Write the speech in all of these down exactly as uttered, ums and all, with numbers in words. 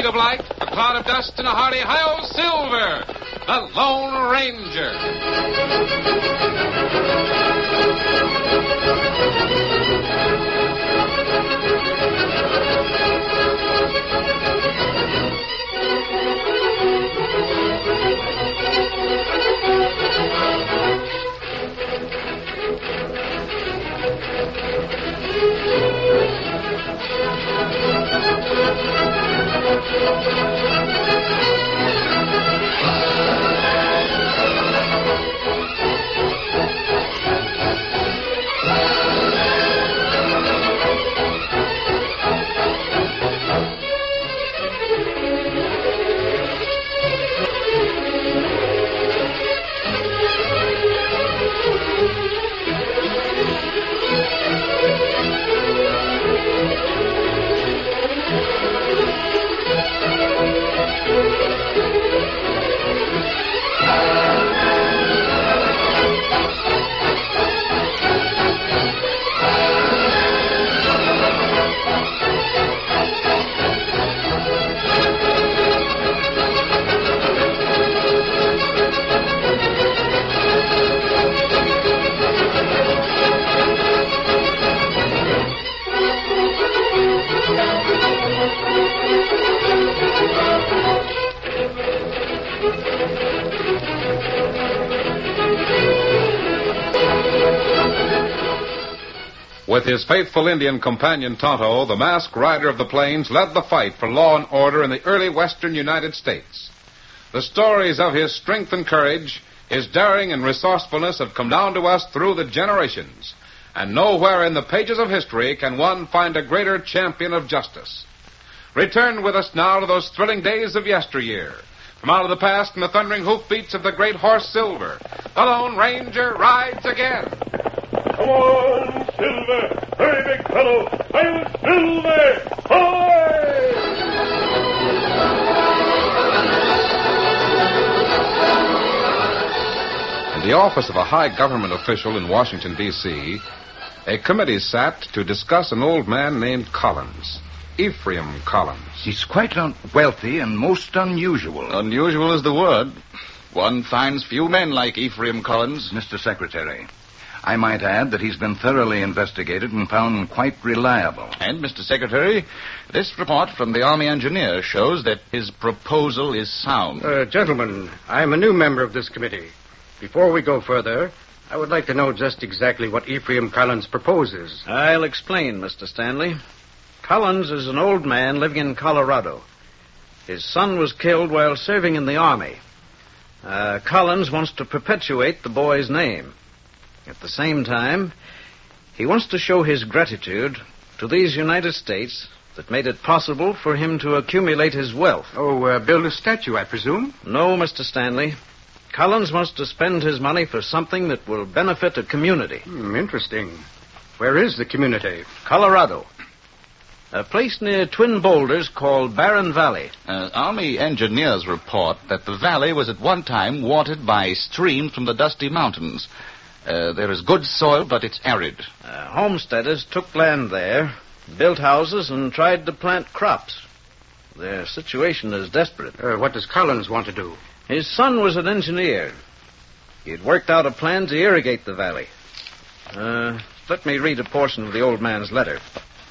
of light, a cloud of dust, and a hearty hi-yo Silver, the Lone Ranger. With his faithful Indian companion Tonto, the masked rider of the plains led the fight for law and order in the early western United States. The stories of his strength and courage, his daring and resourcefulness have come down to us through the generations, and nowhere in the pages of history can one find a greater champion of justice. Return with us now to those thrilling days of yesteryear. From out of the past and the thundering hoofbeats of the great horse Silver, the Lone Ranger rides again. Come on, Silver! Hurry, big fellow! I'm Silver! Hi! In the office of a high government official in Washington, D C, a committee sat to discuss an old man named Collins. Ephraim Collins. He's quite un- wealthy and most unusual. Unusual is the word. One finds few men like Ephraim Collins. Mister Secretary, I might add that he's been thoroughly investigated and found quite reliable. And, Mister Secretary, this report from the Army Engineer shows that his proposal is sound. Uh, gentlemen, I'm a new member of this committee. Before we go further, I would like to know just exactly what Ephraim Collins proposes. I'll explain, Mister Stanley. Collins is an old man living in Colorado. His son was killed while serving in the Army. Uh, Collins wants to perpetuate the boy's name. At the same time, he wants to show his gratitude to these United States that made it possible for him to accumulate his wealth. Oh, uh, build a statue, I presume? No, Mister Stanley. Collins wants to spend his money for something that will benefit a community. Hmm, interesting. Where is the community? Colorado. A place near Twin Boulders called Barren Valley. Uh, Army engineers report that the valley was at one time watered by streams from the Dusty Mountains. Uh, there is good soil, but it's arid. Uh, homesteaders took land there, built houses, and tried to plant crops. Their situation is desperate. Uh, what does Collins want to do? His son was an engineer. He had worked out a plan to irrigate the valley. Uh, let me read a portion of the old man's letter.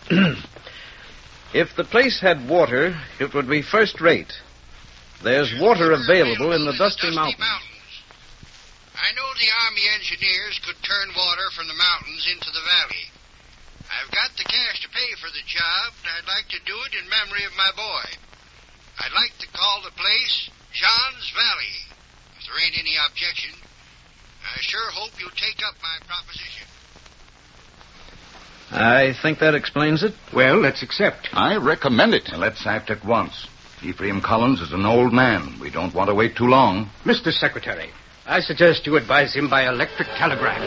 If the place had water, it would be first rate. There's water available in the Dusty Mountains. I know the Army engineers could turn water from the mountains into the valley. I've got the cash to pay for the job, and I'd like to do it in memory of my boy. I'd like to call the place John's Valley. If there ain't any objection, I sure hope you'll take up my proposition. I think that explains it. Well, let's accept. I recommend it. Now, let's act at once. Ephraim Collins is an old man. We don't want to wait too long. Mister Secretary, I suggest you advise him by electric telegraph.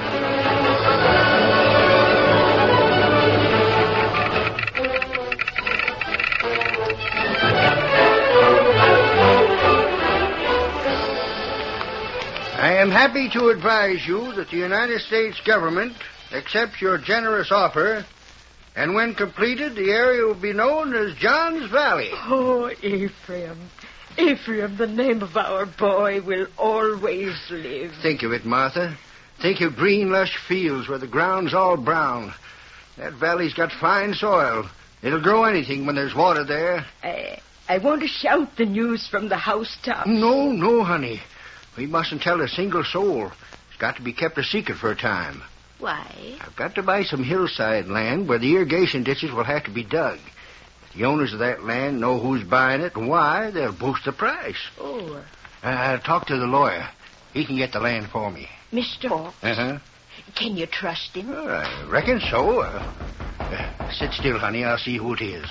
I am happy to advise you that the United States government accepts your generous offer And when completed, the area will be known as John's Valley. Oh, Ephraim. Ephraim, the name of our boy will always live. Think of it, Martha. Think of green, lush fields where the ground's all brown. That valley's got fine soil. It'll grow anything when there's water there. I, I want to shout the news from the housetops. No, no, honey. We mustn't tell a single soul. It's got to be kept a secret for a time. Why? I've got to buy some hillside land where the irrigation ditches will have to be dug. If the owners of that land know who's buying it and why, they'll boost the price. Oh. Uh, I'll talk to the lawyer. He can get the land for me. Mister Hawks, Uh-huh. can you trust him? Well, I reckon so. Uh, uh, sit still, honey. I'll see who it is.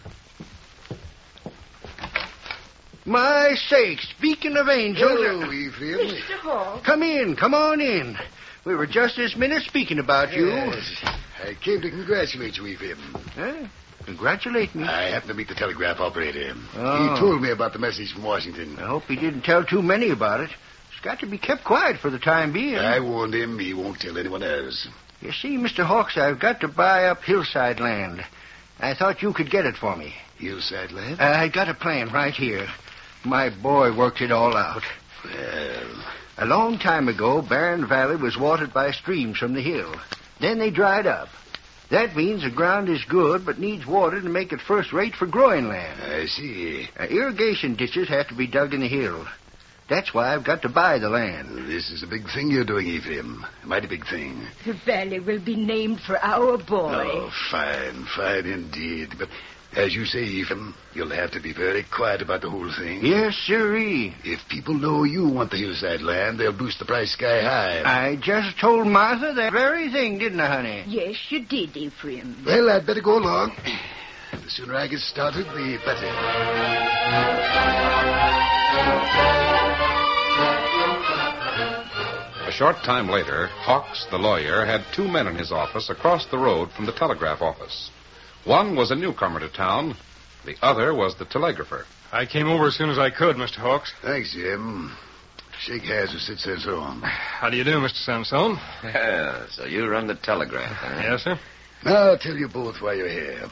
My sakes, beacon of angels. Hello, Ephraim. Mister Hawks. Come in, come on in. We were just this minute speaking about you. Yes. I came to congratulate you, Ephraim. Huh? Congratulate me. I happened to meet the telegraph operator. Oh. He told me about the message from Washington. I hope he didn't tell too many about it. It's got to be kept quiet for the time being. I warned him he won't tell anyone else. You see, Mister Hawks, I've got to buy up hillside land. I thought you could get it for me. Hillside land? Uh, I got a plan right here. My boy worked it all out. Well, A long time ago, Barren Valley was watered by streams from the hill. Then they dried up. That means the ground is good, but needs water to make it first rate for growing land. I see. Uh, irrigation ditches have to be dug in the hill. That's why I've got to buy the land. This is a big thing you're doing, Ephraim. A mighty big thing. The valley will be named for our boy. Oh, fine, fine indeed. But as you say, Ephraim, you'll have to be very quiet about the whole thing. Yes, sirree. If people know you want the hillside land, they'll boost the price sky high. I just told Martha that very thing, didn't I, honey? Yes, you did, Ephraim. Well, I'd better go along. The sooner I get started, the better. A short time later, Hawks, the lawyer, had two men in his office across the road from the telegraph office. One was a newcomer to town. The other was the telegrapher. I came over as soon as I could, Mister Hawks. Thanks, Jim. Shake hands with Sid Sansone. How do you do, Mister Sansone? Yeah, so you run the telegraph, huh? Yes, sir. Now, I'll tell you both why you're here.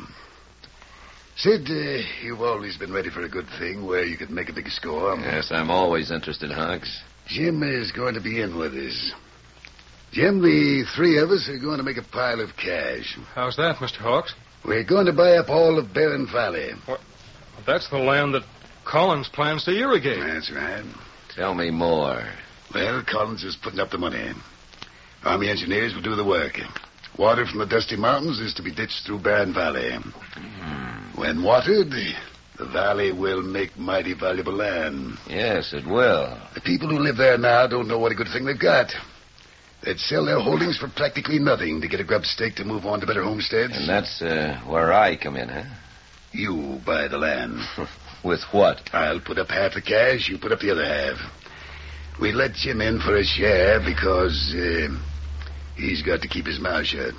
Sid, uh, you've always been ready for a good thing where you could make a big score. Yes, I'm always interested, Hawks. Jim is going to be in with us. Jim, the three of us are going to make a pile of cash. How's that, Mister Hawks? We're going to buy up all of Barren Valley. That's the land that Collins plans to irrigate. That's right. Tell me more. Well, Collins is putting up the money. Army engineers will do the work. Water from the Dusty Mountains is to be ditched through Barren Valley. Mm. When watered, the valley will make mighty valuable land. Yes, it will. The people who live there now don't know what a good thing they've got. They'd sell their holdings for practically nothing to get a grub stake to move on to better homesteads. And that's uh, where I come in, huh? You buy the land. With what? I'll put up half the cash, you put up the other half. We let Jim in for a share because uh, he's got to keep his mouth shut.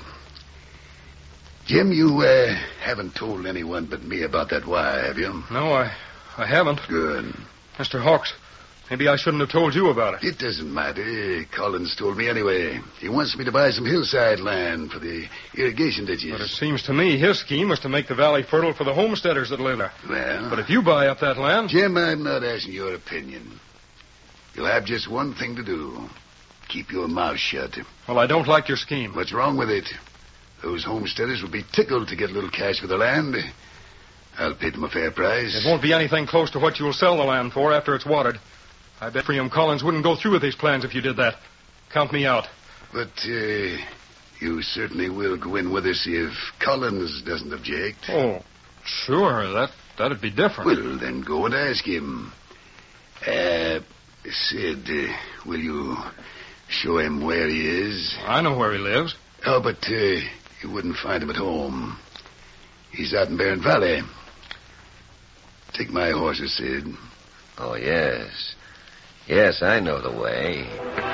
Jim, you uh, haven't told anyone but me about that wire, have you? No, I, I haven't. Good. Mister Hawks, maybe I shouldn't have told you about it. It doesn't matter. Collins told me anyway. He wants me to buy some hillside land for the irrigation ditches. But it seems to me his scheme was to make the valley fertile for the homesteaders that live there. Well... But if you buy up that land... Jim, I'm not asking your opinion. You'll have just one thing to do. Keep your mouth shut. Well, I don't like your scheme. What's wrong with it? Those homesteaders will be tickled to get a little cash for the land. I'll pay them a fair price. It won't be anything close to what you'll sell the land for after it's watered. I bet Ephraim Collins wouldn't go through with his plans if you did that. Count me out. But uh, you certainly will go in with us if Collins doesn't object. Oh, sure. That, that'd be different. Well, then go and ask him. Uh, Sid, uh, will you show him where he is? I know where he lives. Oh, but uh, you wouldn't find him at home. He's out in Barren Valley. Take my horses, Sid. Oh, yes. Yes, I know the way.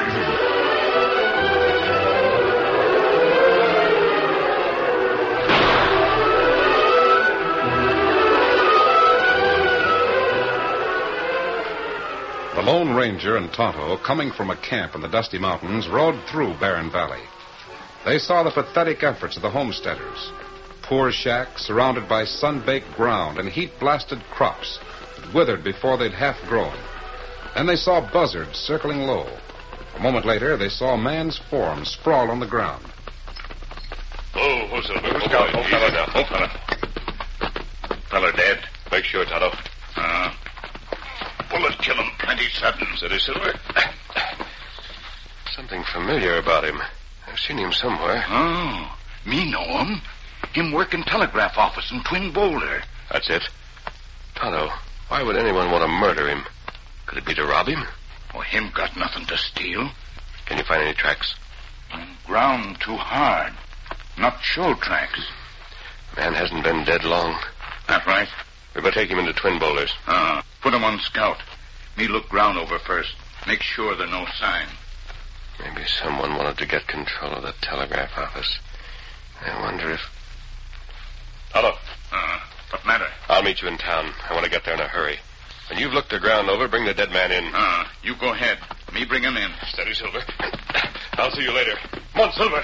The Lone Ranger and Tonto, coming from a camp in the Dusty Mountains, rode through Barren Valley. They saw the pathetic efforts of the homesteaders. poor shack surrounded by sun-baked ground and heat-blasted crops that withered before they'd half grown. Then they saw buzzards circling low. A moment later, they saw a man's form sprawled on the ground. Oh, oh, Silver. Oh, Scout. Oh, fella now. Oh, fella. Fella dead. Make sure, Tonto. Uh, bullet kill him plenty sudden. Steady, Silver. Something familiar about him. I've seen him somewhere. Oh, me know him. Him work in telegraph office in Twin Boulder. That's it. Tonto, why would anyone want to murder him? Could it be to rob him? Oh, him got nothing to steal. Can you find any tracks? Ground too hard. Not show tracks. Man hasn't been dead long. That right? We better take him into Twin Boulders. Uh, put him on scout. Me look ground over first. Make sure there's no sign. Maybe someone wanted to get control of the telegraph office. I wonder if... Hello. Uh, what matter? I'll meet you in town. I want to get there in a hurry. When you've looked the ground over, bring the dead man in. Uh, you go ahead. Me bring him in. Steady, Silver. I'll see you later. Come on, Silver.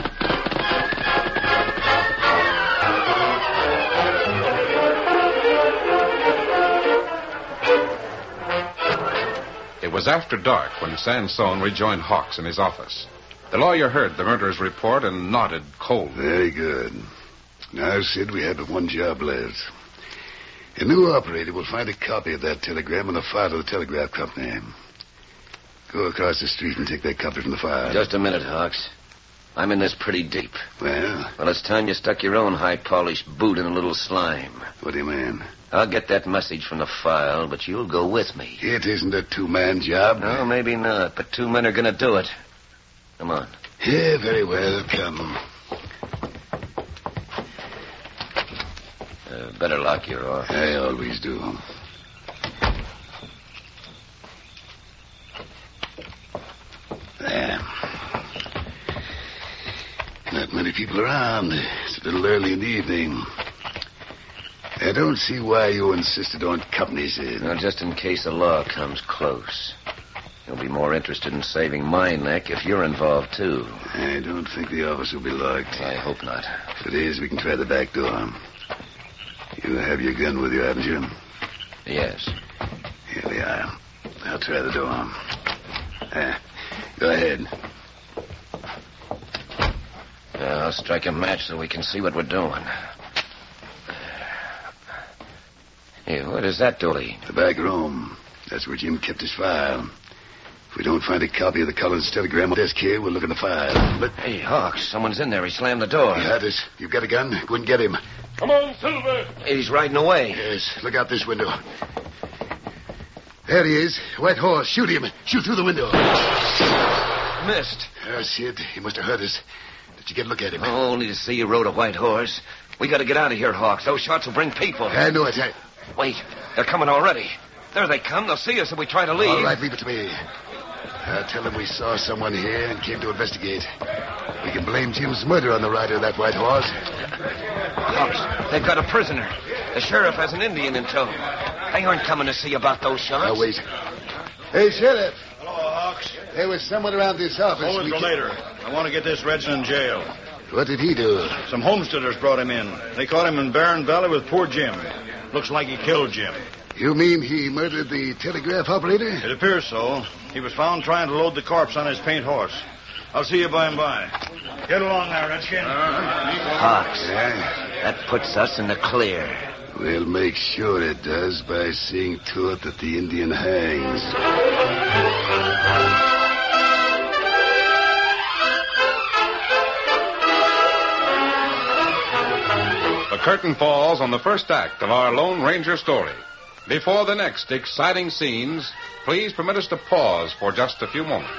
It was after dark when Sansone rejoined Hawks in his office. The lawyer heard the murderer's report and nodded coldly. Very good. Now, Sid, we have but one job left. A new operator will find a copy of that telegram in the file of the telegraph company. Go across the street and take that copy from the file. Just a minute, Hawks. I'm in this pretty deep. Well? Well, it's time you stuck your own high-polished boot in a little slime. What do you mean? I'll get that message from the file, but you'll go with me. It isn't a two-man job. No, maybe not, but two men are going to do it. Come on. Yeah, very well. Come. Uh, better lock your office. I always do. There. Not many people around. It's a little early in the evening. I don't see why you insisted on company, Sid. Well, just in case the law comes close. You'll be more interested in saving my neck if you're involved, too. I don't think the office will be locked. I hope not. If it is, we can try the back door. You have your gun with you, haven't you? Yes. Here we are. I'll try the door. Uh, go ahead. Uh, I'll strike a match so we can see what we're doing. Hey, what is that, Dooley? The back room. That's where Jim kept his file. If we don't find a copy of the Collins telegram on the desk here, we'll look in the file. But... Hey, Hawks, someone's in there. He slammed the door. He had us. You've got a gun? Go and get him. Come on, Silver. He's riding away. Yes, look out this window. There he is. White horse. Shoot him. Shoot through the window. Missed. Oh, Sid, he must have hurt us. Did you get a look at him? Oh, only to see you rode a white horse. We got to get out of here, Hawks. Those shots will bring people. I know it. I... Wait, they're coming already. There they come. They'll see us if we try to leave. All right, leave it to me. I'll tell them we saw someone here and came to investigate. We can blame Jim's murder on the rider of that white horse. Hawks, they've got a prisoner. The sheriff has an Indian in tow. They aren't coming to see about those shots. Now, wait. Hey, Sheriff. Hello, Hawks. There was someone around this office. Hold it till later. I want to get this Redson in jail. What did he do? Some homesteaders brought him in. They caught him in Barren Valley with poor Jim. Looks like he killed Jim. You mean he murdered the telegraph operator? It appears so. He was found trying to load the corpse on his paint horse. I'll see you by and by. Get along there, Redskin. Hawks, that puts us in the clear. We'll make sure it does by seeing to it that the Indian hangs. The curtain falls on the first act of our Lone Ranger story. Before the next exciting scenes, please permit us to pause for just a few moments.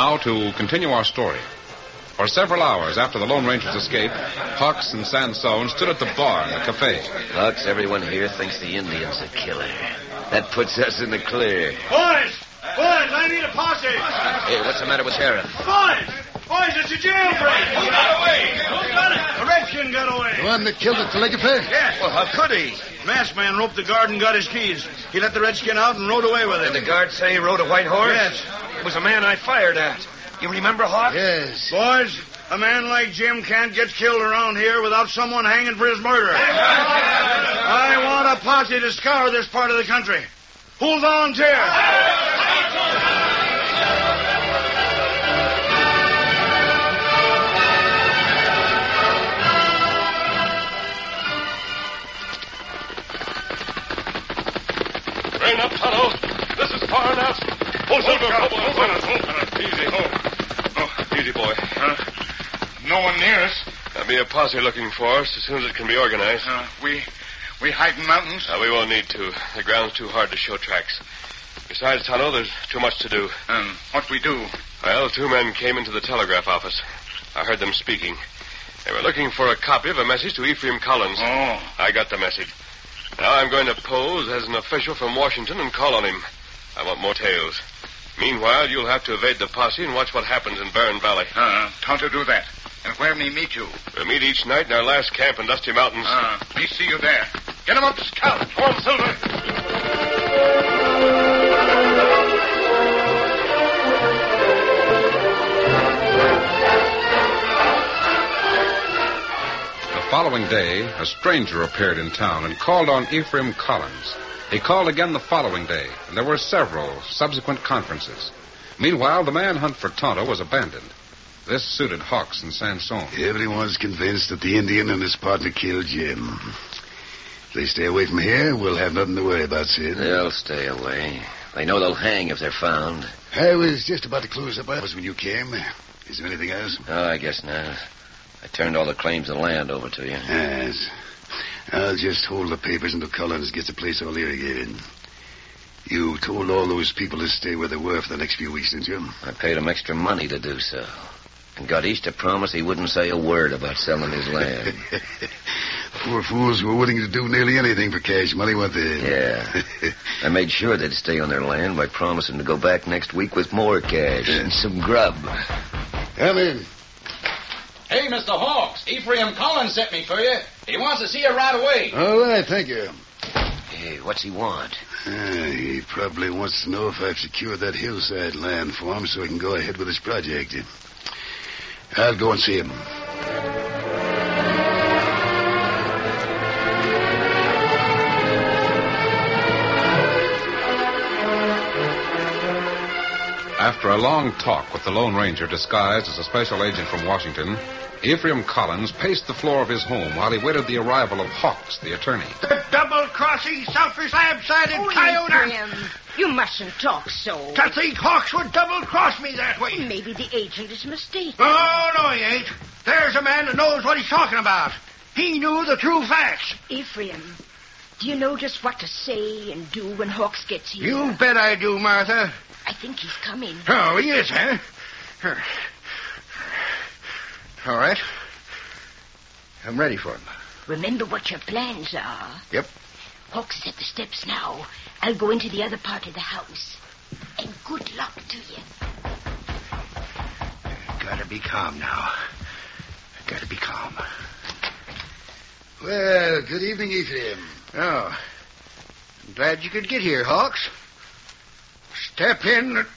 Now to continue our story. For several hours after the Lone Ranger's escape, Hawks and Sansone stood at the bar in the cafe. Hawks, everyone here thinks the Indian's a killer. That puts us in the clear. Boys! Boys, I need a posse! Hey, what's the matter with Sheriff? Boys! Boys, it's a jailbreak! Who got away? Who got it? A redskin got away. The one that killed the telegrapher? Yes. Well, how could he? Masked man roped the guard and got his keys. He let the redskin out and rode away with him. Did the guard say he rode a white horse? Yes. It was a man I fired at. You remember, Hawk? Yes. Boys, a man like Jim can't get killed around here without someone hanging for his murder. I want a posse to scour this part of the country. Who'll volunteer? Rein up, Tonto. This is far enough. Pull Silver. Easy. Oh. oh, easy, boy. Huh? No one near us. There'll be a posse looking for us as soon as it can be organized. Uh, we we hide in mountains? Uh, we won't need to. The ground's too hard to show tracks. Besides, Tonto, there's too much to do. Um, what we do? Well, two men came into the telegraph office. I heard them speaking. They were looking for a copy of a message to Ephraim Collins. Oh. I got the message. Now I'm going to pose as an official from Washington and call on him. I want more tales. Meanwhile, you'll have to evade the posse and watch what happens in Bern Valley. Uh, Tonto do that. And where may meet you? We'll meet each night in our last camp in Dusty Mountains. Uh, me see you there. Get him up to scout. Go on, Silver. The following day, a stranger appeared in town and called on Ephraim Collins. He called again the following day, and there were several subsequent conferences. Meanwhile, the manhunt for Tonto was abandoned. This suited Hawks and Sansone. Everyone's convinced that the Indian and his partner killed Jim. If they stay away from here, we'll have nothing to worry about, Sid. They'll stay away. They know they'll hang if they're found. I was just about to close up office when you came. Is there anything else? Oh, I guess not. I turned all the claims of land over to you. Yes. I'll just hold the papers until Collins gets the place all irrigated. You told all those people to stay where they were for the next few weeks, didn't you? I paid him extra money to do so. And got East to promise he wouldn't say a word about selling his land. Poor fools were willing to do nearly anything for cash money, weren't they? Yeah. I made sure they'd stay on their land by promising to go back next week with more cash and some grub. Come in. Hey, Mister Hawks, Ephraim Collins sent me for you. He wants to see you right away. All right, thank you. Hey, what's he want? Uh, he probably wants to know if I've secured that hillside land for him so he can go ahead with his project. I'll go and see him. After a long talk with the Lone Ranger disguised as a special agent from Washington, Ephraim Collins paced the floor of his home while he waited the arrival of Hawks, the attorney. The double-crossing, selfish, lab-sided Oh, coyote! Ephraim, you mustn't talk so. To think Hawks would double-cross me that way. Maybe the agent is mistaken. Oh, no, he ain't. There's a man that knows what he's talking about. He knew the true facts. Ephraim, do you know just what to say and do when Hawks gets here? You bet I do, Martha. I think he's coming. Oh, he is, huh? All right. I'm ready for him. Remember what your plans are. Yep. Hawks is at the steps now. I'll go into the other part of the house. And good luck to you. Gotta be calm now. Gotta be calm. Well, good evening, Ephraim. Oh. I'm glad you could get here, Hawks. Step in and...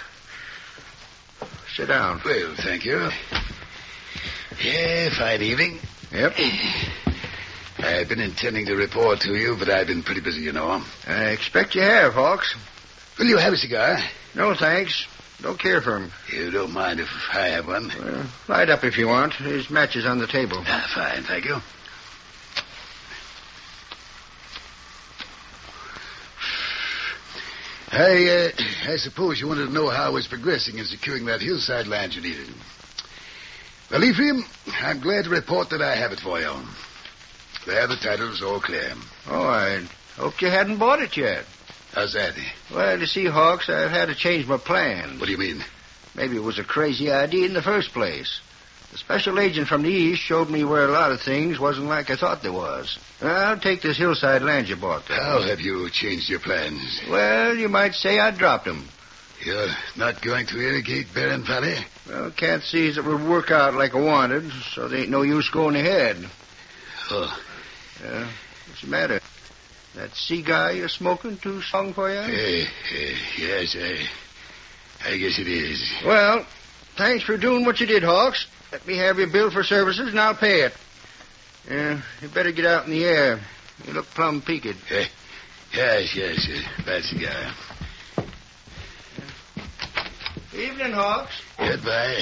Sit down. Well, thank you. Yeah, fine evening. Yep. I've been intending to report to you, but I've been pretty busy, you know. I expect you have, Hawks. Will you have a cigar? No, thanks. Don't care for him. You don't mind if I have one? Well, light up if you want. There's matches on the table. Ah, fine, thank you. I, uh, I suppose you wanted to know how I was progressing in securing that hillside land you needed. Well, Ephraim, I'm glad to report that I have it for you. There, the title's all clear. Oh, I hoped you hadn't bought it yet. How's that? Well, you see, Hawks, I've had to change my plans. What do you mean? Maybe it was a crazy idea in the first place. The special agent from the east showed me where a lot of things wasn't like I thought they was. I'll take this hillside land you bought there. How have you changed your plans? Well, you might say I dropped them. You're not going to irrigate Barren Valley? Well, can't see as it would work out like I wanted, so there ain't no use going ahead. Oh. Uh, what's the matter? That cigar you're smoking too strong for you? Uh, uh, yes, I, I guess it is. Well, thanks for doing what you did, Hawks. Let me have your bill for services, and I'll pay it. Uh, you better get out in the air. You look plumb peaked. Uh, yes, yes, uh, bad cigar. Evening, Hawks. Goodbye.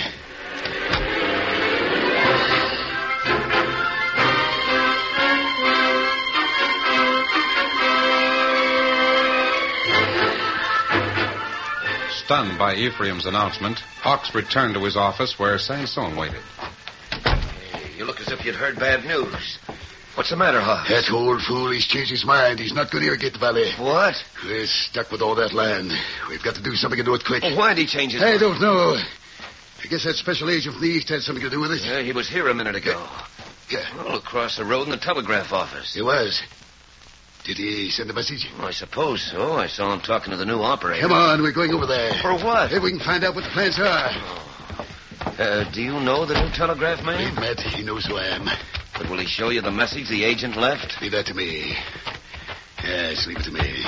Stunned by Ephraim's announcement, Hawks returned to his office where Sansone waited. Hey, you look as if you'd heard bad news. What's the matter, Hawks? That old fool, he's changed his mind. He's not going to irrigate the valley. What? We're stuck with all that land. We've got to do something and do it quick. Well, why'd he change his I mind? don't know. I guess that special agent from the east had something to do with it. Yeah, he was here a minute ago. Yeah. Well, across the road in the telegraph office. He was. Did he send a message? Well, I suppose so. I saw him talking to the new operator. Come on, we're going over there. For what? Maybe we can find out what the plans are. Uh, do you know the new telegraph man? We met. He knows who I am. But will he show you the message the agent left? Leave that to me. Yes, leave it to me.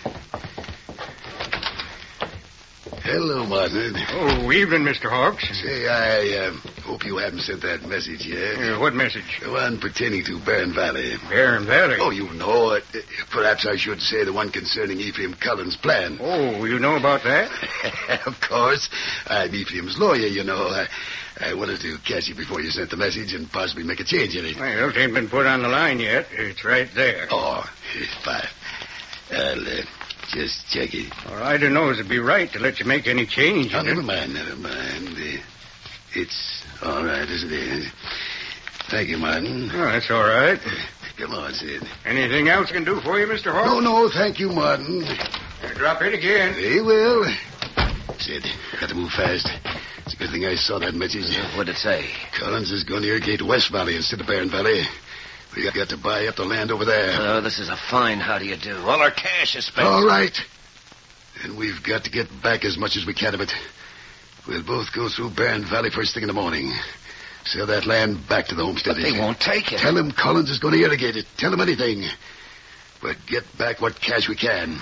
Hello, Martin. Oh, evening, Mister Hawks. Say, I uh, hope you haven't sent that message yet. Uh, what message? The one pertaining to Barren Valley. Barren Valley? Oh, you know it. Perhaps I should say the one concerning Ephraim Cullen's plan. Oh, you know about that? Of course. I'm Ephraim's lawyer, you know. I, I wanted to catch you before you sent the message and possibly make a change in it. Well, it ain't been put on the line yet. It's right there. Oh, fine. I'll uh, just check it. Well, I don't know if it'd be right to let you make any change. Oh, in never it. mind, never mind. Uh, it's all right as it is. Thank you, Martin. Oh, that's all right. Come on, Sid. Anything else I can do for you, Mister Hawks? No, no, thank you, Martin. Uh, drop in again. He will. Sid, got to move fast. It's a good thing I saw that message. What'd it say? Collins is going to irrigate West Valley instead of Barren Valley. We got to buy up the land over there. Oh, this is a fine how do you do. All our cash is spent. All right. And we've got to get back as much as we can of it. We'll both go through Barren Valley first thing in the morning. Sell that land back to the homesteaders. But they won't take it. Tell him Collins is going to irrigate it. Tell him anything. But get back what cash we can.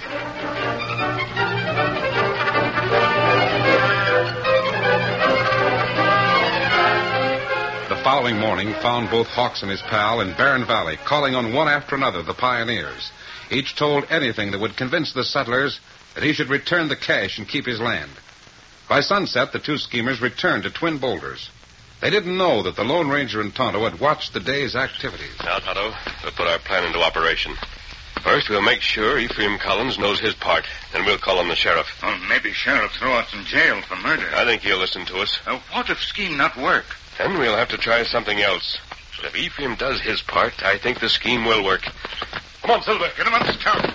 The following morning found both Hawks and his pal in Barren Valley, calling on one after another the pioneers. Each told anything that would convince the settlers that he should return the cash and keep his land. By sunset, the two schemers returned to Twin Boulders. They didn't know that the Lone Ranger and Tonto had watched the day's activities. Now, Tonto, we'll put our plan into operation. First, we'll make sure Ephraim Collins knows his part. Then we'll call on the sheriff. Well, maybe sheriff throw us in jail for murder. I think he'll listen to us. Uh, what if scheme not work? Then we'll have to try something else. But if Ephraim does his part, I think the scheme will work. Come on, Silver. Get him on this town.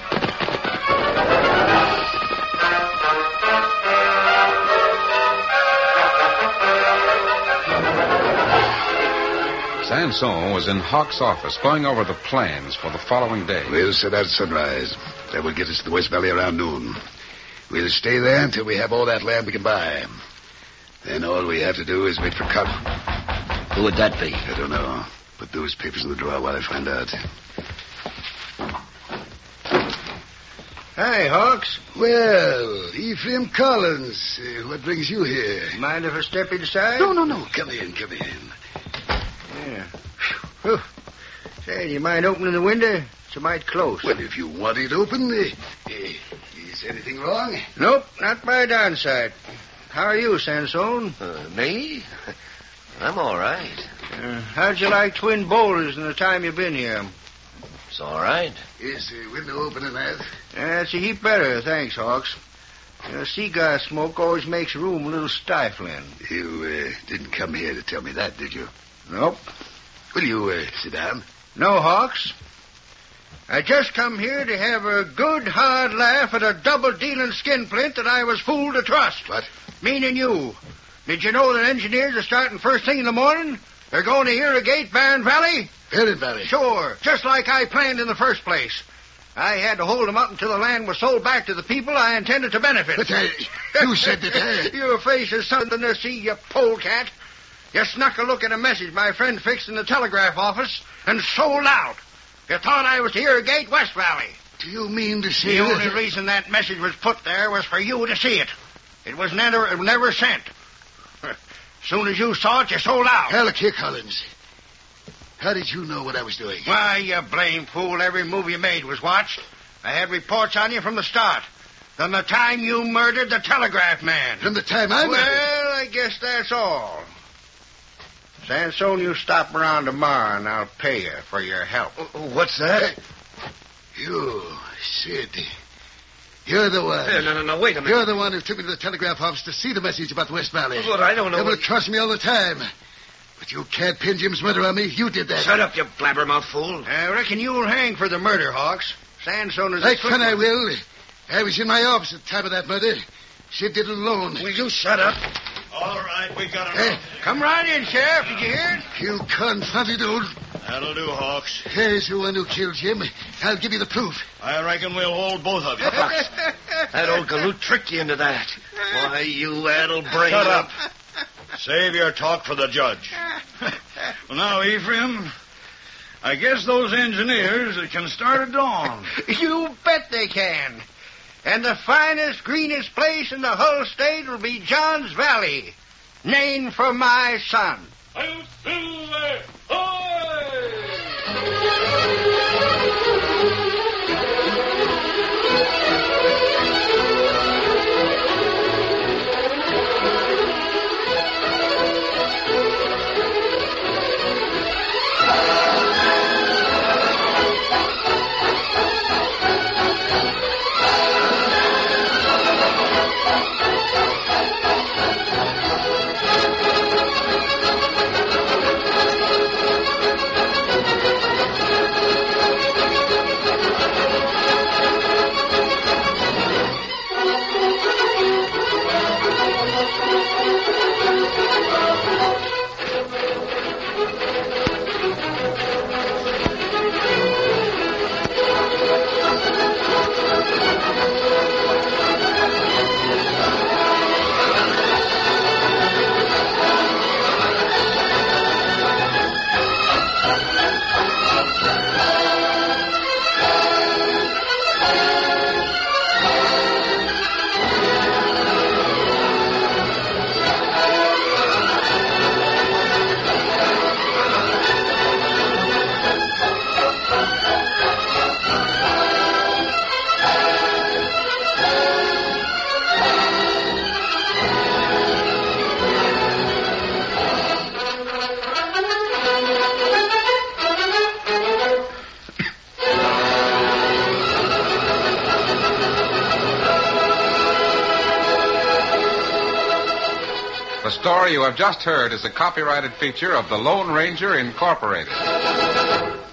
Sansone was in Hawk's office going over the plans for the following day. We'll set out at sunrise. That will get us to the West Valley around noon. We'll stay there until we have all that land we can buy. Then all we have to do is wait for Cullen. Who would that be? I don't know. Put those papers in the drawer while I find out. Hi, Hawks. Well, Ephraim Collins. Uh, what brings you here? Mind if I step inside? No, no, no. Come in, come in. Yeah. Whew. Say, do you mind opening the window? It's a mite close. Well, if you want it open, uh, uh, is anything wrong? Nope, not by downside. How are you, Sansone? Uh, me? I'm all right. Uh, how'd you like Twin Boulders in the time you've been here? It's all right. Is the window open in that? That's a heap better, thanks, Hawks. Uh, cigar smoke always makes room a little stifling. You uh, didn't come here to tell me that, did you? Nope. Will you uh, sit down? No, Hawks. I just come here to have a good, hard laugh at a double-dealing skinflint that I was fooled to trust. What? Meaning you. Did you know that engineers are starting first thing in the morning? They're going to irrigate Barren Valley? Barren Valley? Sure, just like I planned in the first place. I had to hold them up until the land was sold back to the people I intended to benefit. But I, you said that I... Your face is something to see, you polecat. You snuck a look at a message my friend fixed in the telegraph office and sold out. You thought I was to irrigate West Valley. Do you mean to say The that... only reason that message was put there was for you to see it. It was never, it was never sent. As soon as you saw it, you sold out. Hell, look here, Collins. How did you know what I was doing? Why, you blame fool, every move you made was watched. I had reports on you from the start. From the time you murdered the telegraph man. From the time I murdered... Well, I guess that's all. Sansone, you stop around tomorrow and I'll pay you for your help. What's that? You, Sid. You're the one. Hey, no, no, no, wait a minute. You're the one who took me to the telegraph office to see the message about West Valley. But I don't know. It what... will trust me all the time. But you can't pin Jim's murder on me. You did that. Shut up, you blabbermouth fool. I reckon you'll hang for the murder, Hawks. Sansone is I a slick can, I one. will. I was in my office at the time of that murder. Sid did it alone. Will you shut up? All right, we got it. Hey, come right in, Sheriff. Did you hear it? You confounded old... That'll do, Hawks. Here's the one who killed Jim. I'll give you the proof. I reckon we'll hold both of you. Hawks, that old galoot tricked you into that. Why, you addle-brained... Shut up. Save your talk for the judge. Well, now, Ephraim, I guess those engineers can start at dawn. You bet they can. And the finest, greenest place in the whole state will be Johns Valley, named for my son. The story you have just heard is a copyrighted feature of the Lone Ranger Incorporated.